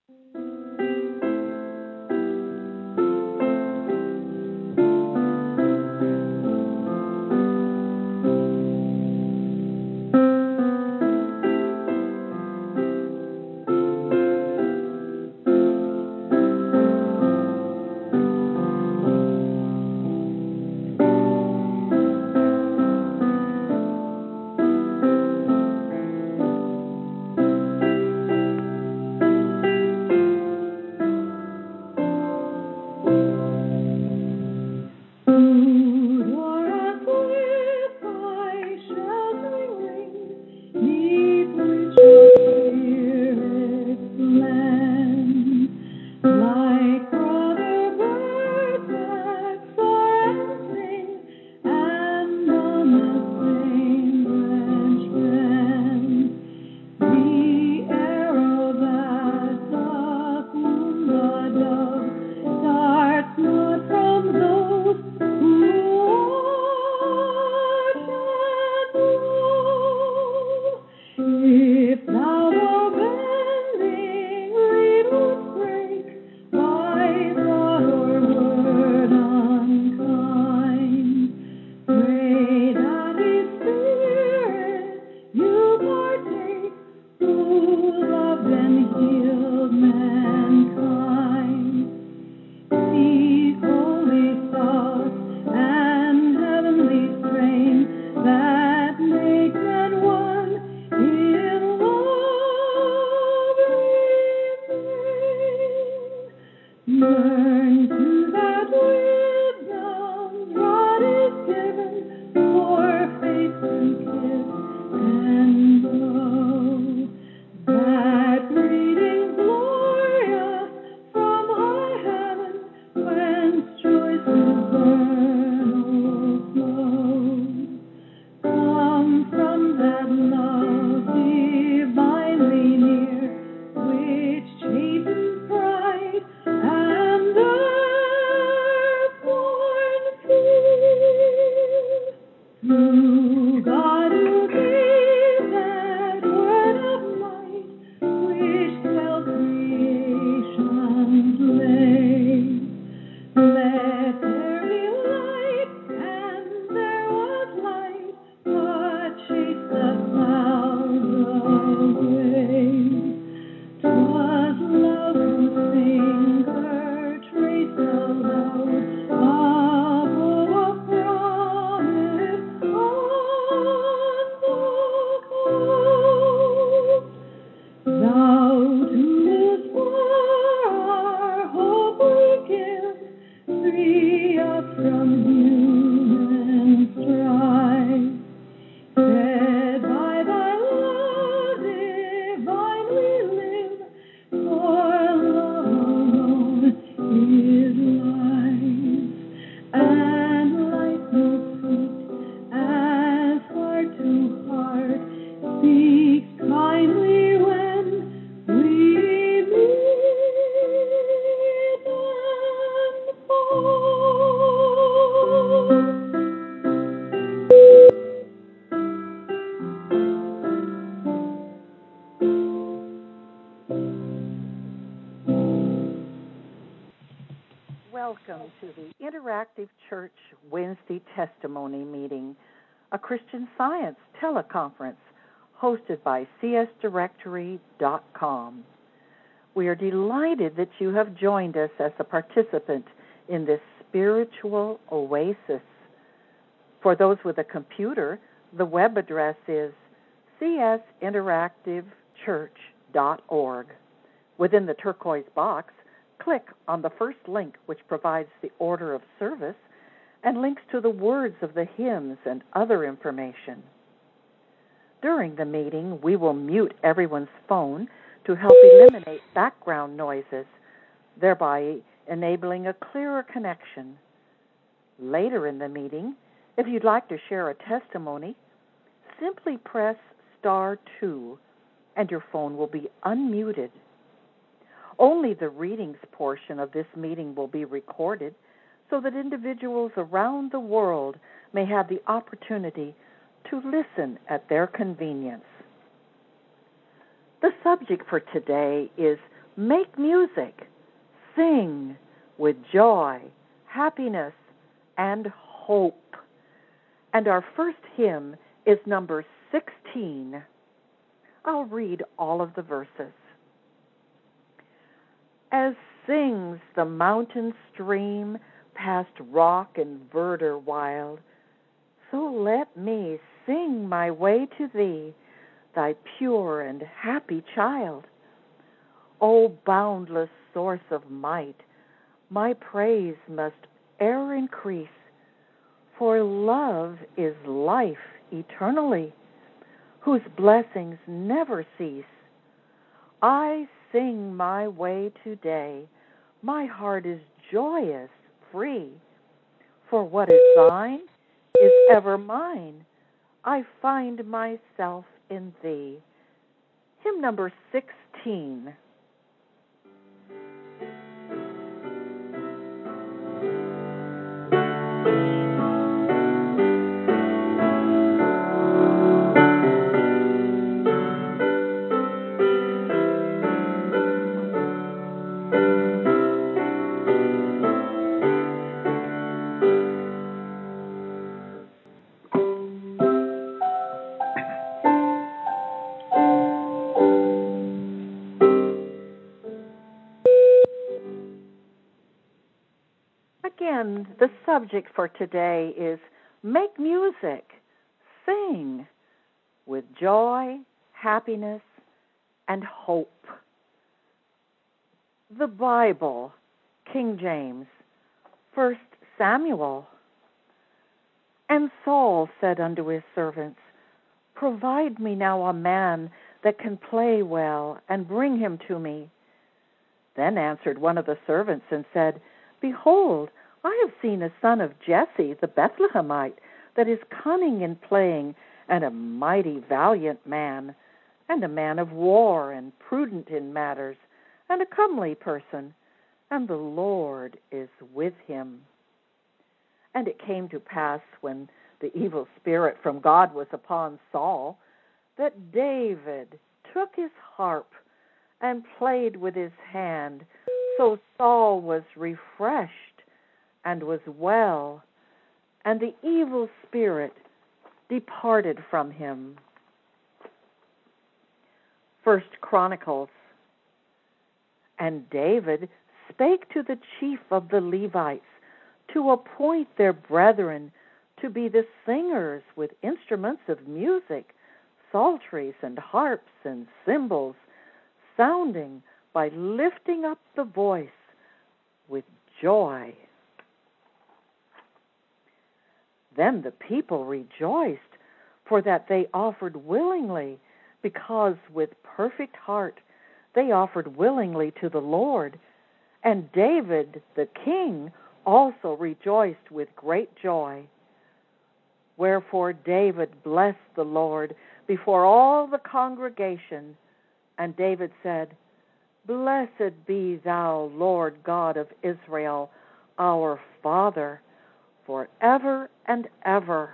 Welcome to the Interactive Church Wednesday Testimony Meeting, a Christian Science teleconference hosted by csdirectory.com. We are delighted that you have joined us as a participant in this spiritual oasis. For those with a computer, the web address is csinteractivechurch.org. Within the turquoise box, click on the first link, which provides the order of service and links to the words of the hymns and other information. During the meeting, we will mute everyone's phone to help eliminate background noises, thereby enabling a clearer connection. Later in the meeting, if you'd like to share a testimony, simply press *2 and your phone will be unmuted. Only the readings portion of this meeting will be recorded so that individuals around the world may have the opportunity to listen at their convenience. The subject for today is Make music, sing with joy, happiness, and hope. And our first hymn is number 16. I'll read all of the verses. As sings the mountain stream past rock and verdure wild, so let me sing my way to thee, thy pure and happy child. O boundless source of might, my praise must e'er increase, for love is life eternally, whose blessings never cease. I sing my way today, my heart is joyous, free, for what is thine is ever mine. I find myself in thee. Hymn number 16. Again, the subject for today is make music, sing with joy, happiness, and hope. The Bible, King James, 1 Samuel. And Saul said unto his servants, Provide me now a man that can play well, and bring him to me. Then answered one of the servants and said, Behold, I have seen a son of Jesse the Bethlehemite, that is cunning in playing, and a mighty valiant man, and a man of war, and prudent in matters, and a comely person, and the Lord is with him. And it came to pass, when the evil spirit from God was upon Saul, that David took his harp and played with his hand. So Saul was refreshed and was well, and the evil spirit departed from him. 1 Chronicles. And David spake to the chief of the Levites to appoint their brethren to be the singers with instruments of music, psalteries and harps and cymbals, sounding by lifting up the voice with joy. Then the people rejoiced, for that they offered willingly, because with perfect heart they offered willingly to the Lord. And David the king also rejoiced with great joy. Wherefore David blessed the Lord before all the congregation. And David said, Blessed be thou, Lord God of Israel, our Father, forever and ever.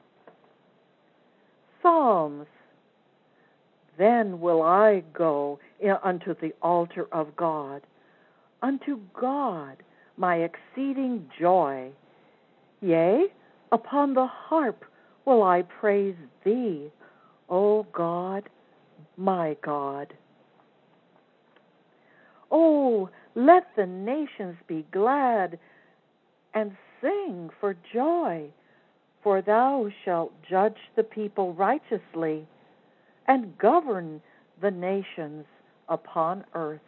Psalms. Then will I go unto the altar of God, unto God my exceeding joy. Yea, upon the harp will I praise thee, O God, my God. Oh, let the nations be glad and sing for joy, for thou shalt judge the people righteously and govern the nations upon earth.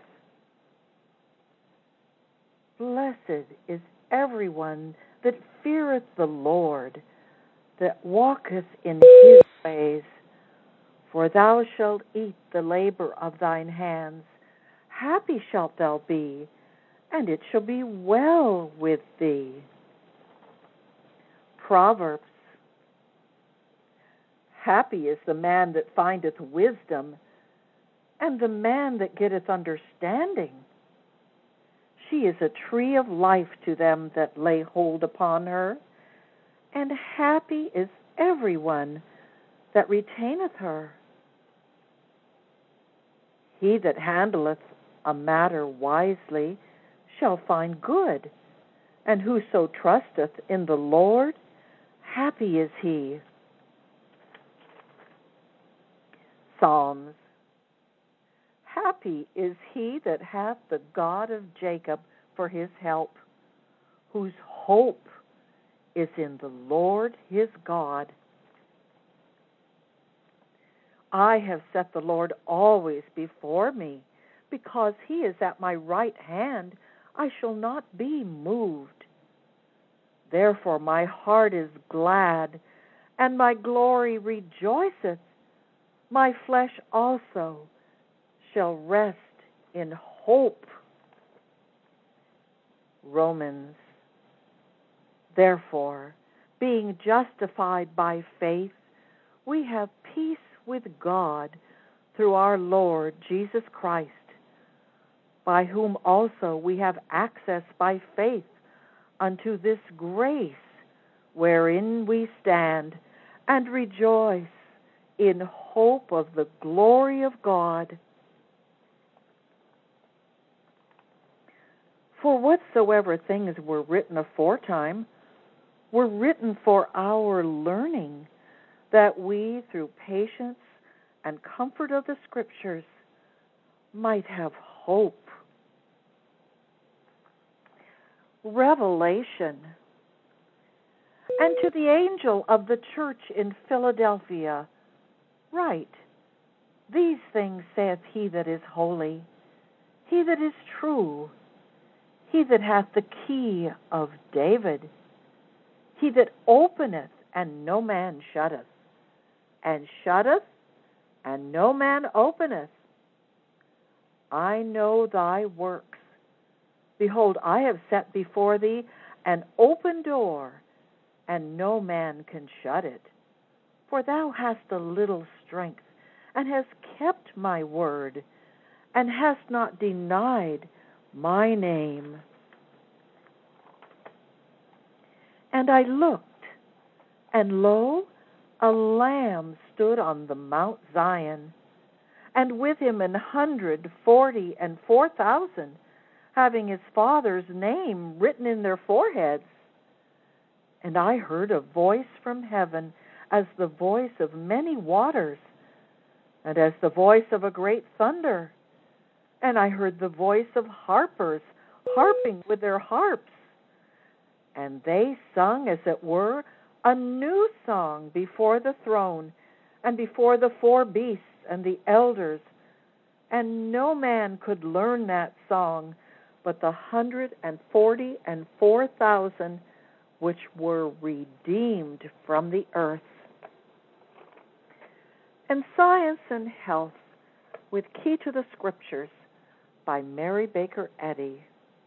Blessed is everyone that feareth the Lord, that walketh in his ways. For thou shalt eat the labor of thine hands. Happy shalt thou be, and it shall be well with thee. Proverbs. Happy is the man that findeth wisdom, and the man that getteth understanding. She is a tree of life to them that lay hold upon her, and happy is everyone that retaineth her. He that handleth a matter wisely shall find good, and whoso trusteth in the Lord, happy is he. Psalms. Happy is he that hath the God of Jacob for his help, whose hope is in the Lord his God. I have set the Lord always before me. Because he is at my right hand, I shall not be moved. Therefore my heart is glad, and my glory rejoiceth. My flesh also shall rest in hope. Romans. Therefore, being justified by faith, we have peace with God through our Lord Jesus Christ, by whom also we have access by faith unto this grace wherein we stand, and rejoice in hope of the glory of God. For whatsoever things were written aforetime were written for our learning, that we, through patience and comfort of the Scriptures, might have hope. Revelation. And to the angel of the church in Philadelphia write, These things saith he that is holy, he that is true, he that hath the key of David, he that openeth, and no man shutteth, and shutteth, and no man openeth. I know thy works. Behold, I have set before thee an open door, and no man can shut it. For thou hast a little strength, and hast kept my word, and hast not denied my name. And I looked, and lo, a Lamb stood on the Mount Zion, and with him 144,000, having his Father's name written in their foreheads. And I heard a voice from heaven, as the voice of many waters, and as the voice of a great thunder. And I heard the voice of harpers harping with their harps. And they sung, as it were, a new song before the throne, and before the four beasts and the elders. And no man could learn that song, but the 144,000 which were redeemed from the earth. And Science and Health, with Key to the Scriptures, by Mary Baker Eddy.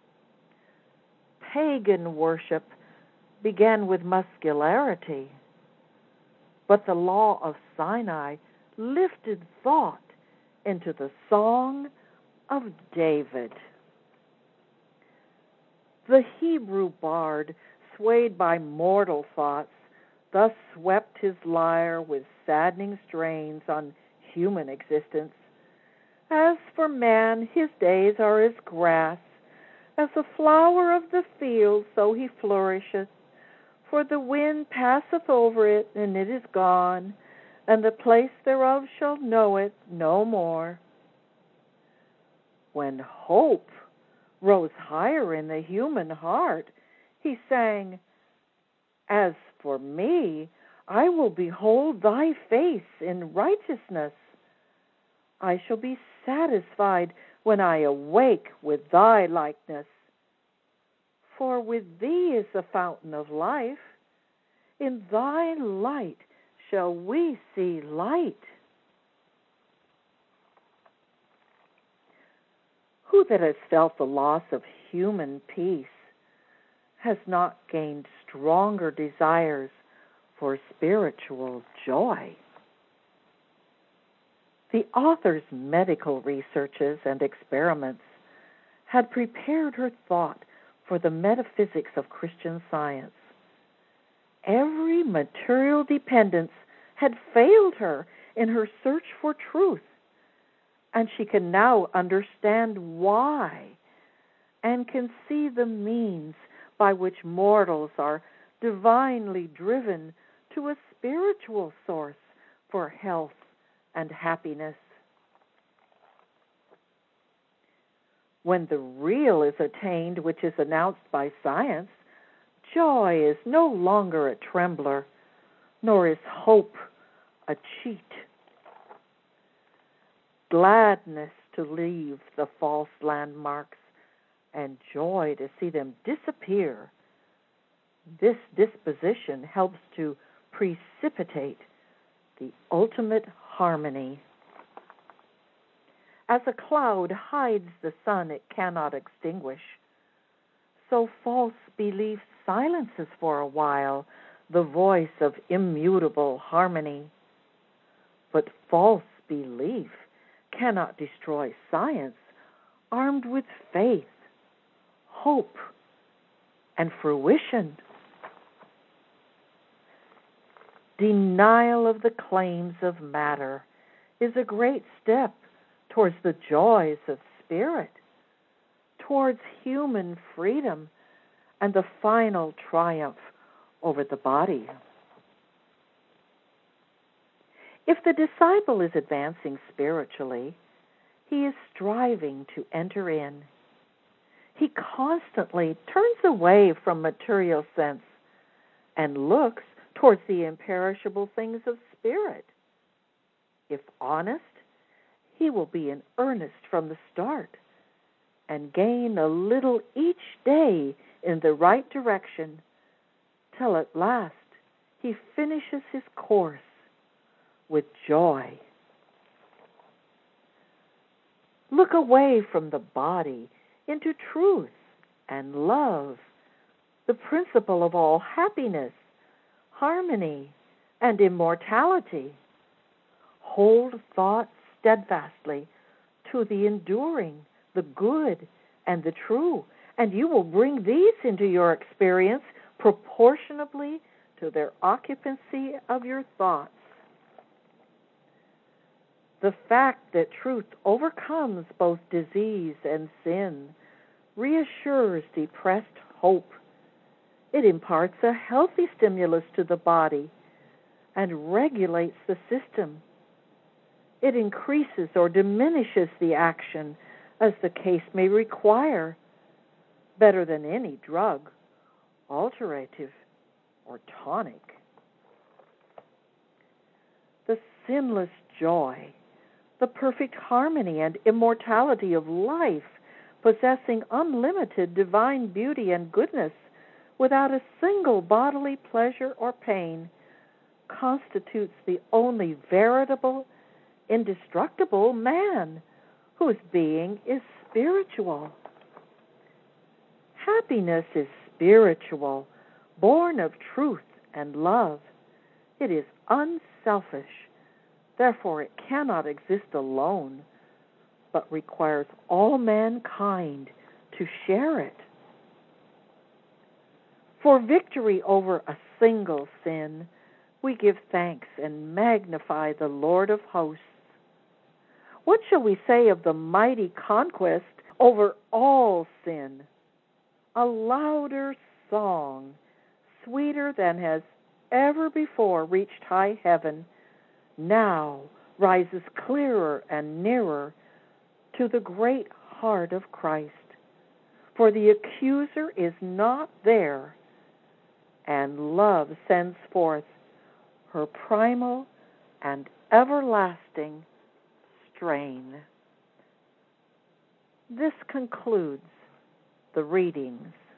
Pagan worship began with muscularity, but the law of Sinai lifted thought into the song of David. The Hebrew bard, swayed by mortal thoughts, thus swept his lyre with saddening strains on human existence. As for man, his days are as grass, as the flower of the field, so he flourisheth. For the wind passeth over it, and it is gone, and the place thereof shall know it no more. When hope rose higher in the human heart, he sang, As for me, I will behold thy face in righteousness. I shall be satisfied when I awake with thy likeness. For with thee is the fountain of life. In thy light shall we see light. Who that has felt the loss of human peace has not gained stronger desires for spiritual joy? The author's medical researches and experiments had prepared her thought for the metaphysics of Christian Science. Every material dependence had failed her in her search for truth, and she can now understand why and can see the means by which mortals are divinely driven to a spiritual source for health and happiness. When the real is attained, which is announced by science, joy is no longer a trembler, nor is hope a cheat. Gladness to leave the false landmarks and joy to see them disappear. This disposition helps to precipitate the ultimate harmony. As a cloud hides the sun it cannot extinguish, so false belief silences for a while the voice of immutable harmony. But false belief cannot destroy science armed with faith, hope, and fruition. Denial of the claims of matter is a great step towards the joys of spirit, towards human freedom and the final triumph over the body. If the disciple is advancing spiritually, he is striving to enter in. He constantly turns away from material sense and looks towards the imperishable things of spirit. If honest, he will be in earnest from the start and gain a little each day in the right direction till at last he finishes his course with joy. Look away from the body into truth and love, the principle of all happiness, harmony, and immortality. Hold thought steadfastly to the enduring, the good, and the true, and you will bring these into your experience proportionably to their occupancy of your thoughts. The fact that truth overcomes both disease and sin reassures depressed hope. It imparts a healthy stimulus to the body and regulates the system. It increases or diminishes the action as the case may require, better than any drug, alterative, or tonic. The sinless joy, the perfect harmony and immortality of life, possessing unlimited divine beauty and goodness without a single bodily pleasure or pain, constitutes the only veritable, indestructible man whose being is spiritual. Happiness is spiritual, born of truth and love. It is unselfish. Therefore, it cannot exist alone, but requires all mankind to share it. For victory over a single sin, we give thanks and magnify the Lord of hosts. What shall we say of the mighty conquest over all sin? A louder song, sweeter than has ever before reached high heaven, now rises clearer and nearer to the great heart of Christ. For the accuser is not there, and love sends forth her primal and everlasting strain. This concludes the readings.